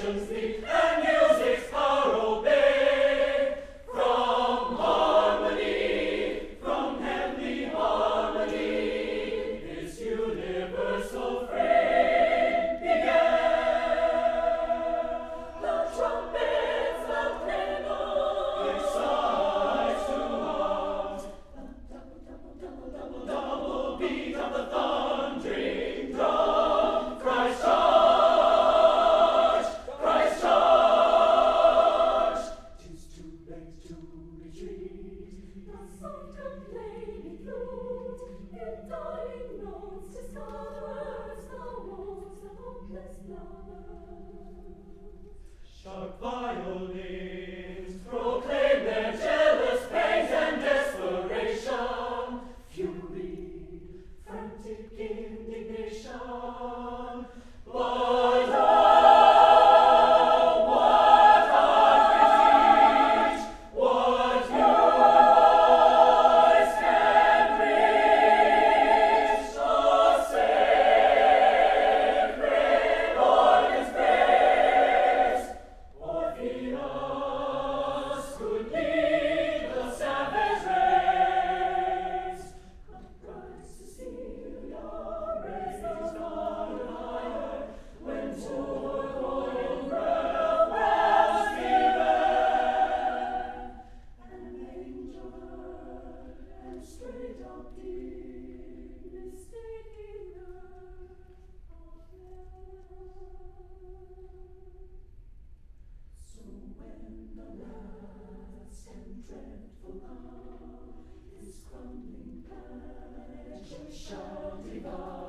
nations leap, and music's power obey. From harmony, from heavenly harmony, this universal frame began. The trumpets, the clangor, excites to heart. Double beat of the thundering drum. Christ charge! Christ charge! 'Tis too late to retreat. The soft complaining flute, in dying notes discovers the woes of hopeless lovers. Sharp violins proclaim their jealous pangs and desperation. Fury, frantic indignation. But oh, what unreached, what human voice can reach? The sacred organ's praise. Orpheus could lead the savage race. Christ Cecilia raised his daughter higher, when turmoil breath was given. An angel heard, and straight up he mistaking her of heaven. So when the last and dreadful hour, this crumbling planet shall devour,